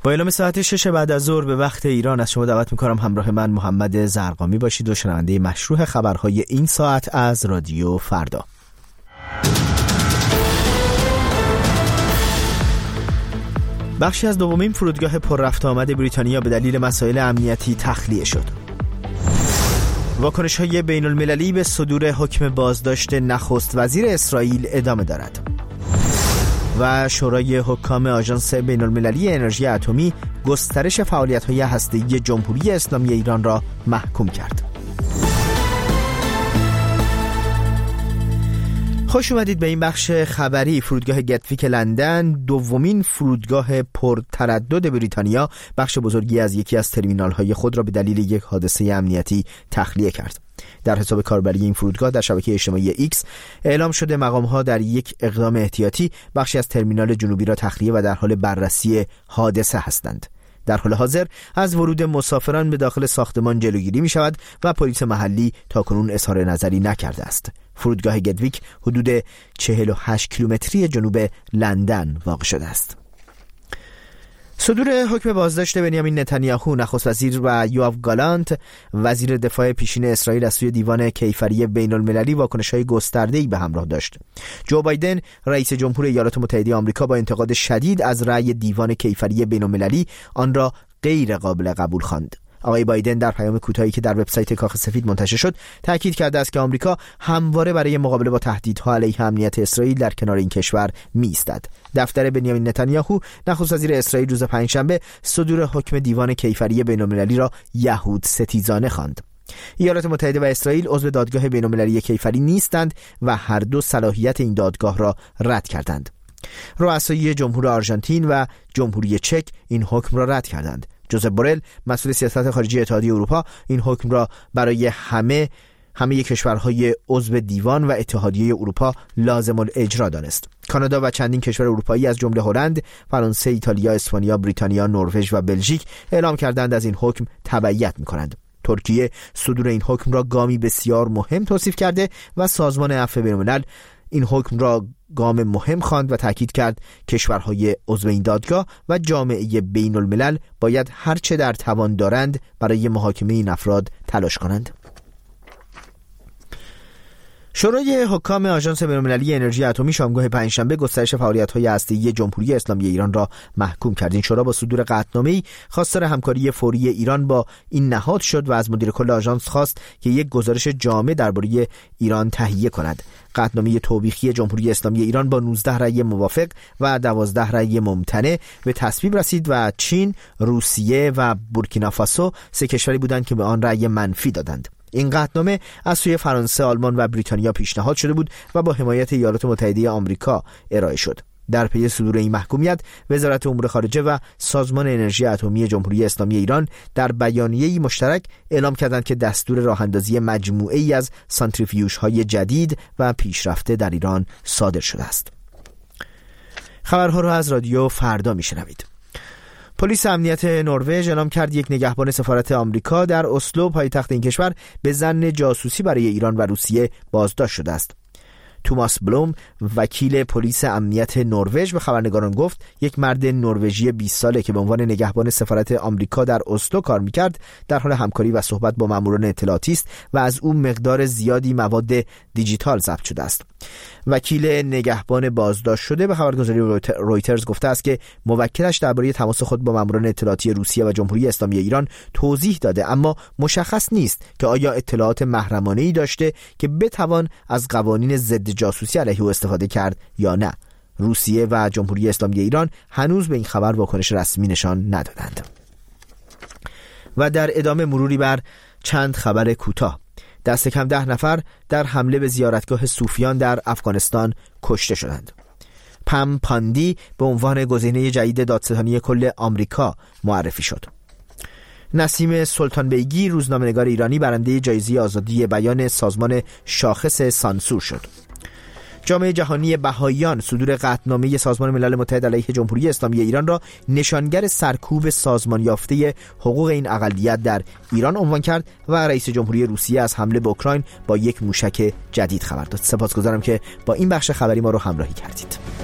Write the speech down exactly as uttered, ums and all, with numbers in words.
با اعلام ساعت شش بعد از ظهر به وقت ایران از شما دعوت می‌کنم همراه من محمد زرقامی باشید و شنونده مشروع خبرهای این ساعت از رادیو فردا. بخشی از دومین فرودگاه پر رفت آمد بریتانیا به دلیل مسائل امنیتی تخلیه شد. واکنش‌های بین‌المللی به صدور حکم بازداشت نخست وزیر اسرائیل ادامه دارد. و شورای حکام آژانس بین‌المللی انرژی اتمی گسترش فعالیت‌های هسته‌ای جمهوری اسلامی ایران را محکوم کرد. خوش اومدید به این بخش خبری. فرودگاه گتویک لندن، دومین فرودگاه پرتردد بریتانیا، بخش بزرگی از یکی از ترمینال‌های خود را به دلیل یک حادثه امنیتی تخلیه کرد. در حساب کاربری این فرودگاه در شبکه اجتماعی ایکس اعلام شده مقام‌ها در یک اقدام احتیاطی بخشی از ترمینال جنوبی را تخلیه و در حال بررسی حادثه هستند. در حال حاضر از ورود مسافران به داخل ساختمان جلوگیری می شود و پلیس محلی تاکنون اظهار نظری نکرده است. فرودگاه گتویک حدود چهل و هشت کیلومتری جنوب لندن واقع شده است. صدور حکم بازداشت بنیامین نتانیاهو نخست وزیر و یوآف گالانت وزیر دفاع پیشین اسرائیل از سوی دیوان کیفری بین‌المللی واکنش‌های گسترده‌ای به همراه داشت. جو بایدن رئیس جمهور ایالات متحده آمریکا با انتقاد شدید از رأی دیوان کیفری بین‌المللی آن را غیر قابل قبول خواند. آقای بایدن در پیام کوتاهی که در وبسایت کاخ سفید منتشر شد تاکید کرده است که آمریکا همواره برای مقابله با تهدیدها علیه امنیت اسرائیل در کنار این کشور می‌ایستد. دفتر بنیامین نتانیاهو نخست وزیر اسرائیل روز پنجشنبه صدور حکم دیوان کیفری بین‌المللی را یهود ستیزانه خواند. ایالات متحده و اسرائیل عضو دادگاه بین‌المللی کیفری نیستند و هر دو صلاحیت این دادگاه را رد کردند. رؤسای جمهور آرژانتین و جمهوری چک این حکم را رد کردند. جوزپ بورل مسئول سیاست خارجی اتحادیه اروپا این حکم را برای همه همه کشورهای عضو دیوان و اتحادیه اروپا لازم الاجرا دانست. کانادا و چندین کشور اروپایی از جمله هلند، فرانسه، ایتالیا، اسپانیا، بریتانیا، نروژ و بلژیک اعلام کردند از این حکم تبعیت می‌کنند. ترکیه صدور این حکم را گامی بسیار مهم توصیف کرده و سازمان عفو بین‌الملل این حکم را گام مهم خواند و تاکید کرد کشورهای عضو این دادگاه و جامعه بین الملل باید هر چه در توان دارند برای محاکمه این افراد تلاش کنند. شورای حکام آژانس بین‌المللی انرژی اتمی شامگاه پنجشنبه گسترش فعالیت‌های هسته‌ای جمهوری اسلامی ایران را محکوم کرد. این شورا با صدور قطعنامه‌ای خواستار همکاری فوری ایران با این نهاد شد و از مدیر کل آژانس خواست که یک گزارش جامع درباره ایران تهیه کند. قطعنامه توبیخی جمهوری اسلامی ایران با نوزده رأی موافق و دوازده رأی ممتنع به تصویب رسید و چین، روسیه و بورکینافاسو سه کشوری بودند که به آن رأی منفی دادند. این قطعنامه از سوی فرانسه، آلمان و بریتانیا پیشنهاد شده بود و با حمایت ایالات متحده آمریکا ارائه شد. در پی صدور این محکومیت، وزارت امور خارجه و سازمان انرژی اتمی جمهوری اسلامی ایران در بیانیه‌ای مشترک اعلام کردند که دستور راه‌اندازی مجموعه‌ای از سانتریفیوژهای جدید و پیشرفته در ایران صادر شده است. خبرها را از رادیو فردا میشنوید. پلیس امنیت نروژ اعلام کرد یک نگهبان سفارت آمریکا در اسلو پایتخت این کشور به ظن جاسوسی برای ایران و روسیه بازداشت شده است. توماس بلوم وکیل پلیس امنیت نروژ به خبرنگاران گفت یک مرد نروژی بیست ساله که به عنوان نگهبان سفارت آمریکا در اسلو کار می‌کرد در حال همکاری و صحبت با ماموران اطلاعاتی است و از او مقدار زیادی مواد دیجیتال ضبط شده است. وکیل نگهبان بازداشت شده به خبرگزاری رویترز گفته است که موکلش درباره تماس خود با ماموران اطلاعاتی روسیه و جمهوری اسلامی ایران توضیح داده، اما مشخص نیست که آیا اطلاعات محرمانه‌ای داشته که بتوان از قوانین ضد جاسوسی علیه او استفاده کرد یا نه. روسیه و جمهوری اسلامی ایران هنوز به این خبر واکنش رسمی نشان ندادند. و در ادامه مروری بر چند خبر کوتاه. دست کم ده نفر در حمله به زیارتگاه صوفیان در افغانستان کشته شدند. پم پاندی به عنوان گزینه جدید دادستانی کل آمریکا معرفی شد. نسیم سلطان بیگی روزنامه‌نگار ایرانی برنده جایزه آزادی بیان سازمان شاخص سانسور شد. جامعه جهانی بهائیان صدور قطعنامه سازمان ملل متحد علیه جمهوری اسلامی ایران را نشانگر سرکوب سازمان یافته حقوق این اقلیت در ایران عنوان کرد و رئیس جمهوری روسیه از حمله به اوکراین با یک موشک جدید خبر داد. سپاسگزارم که با این بخش خبری ما رو همراهی کردید.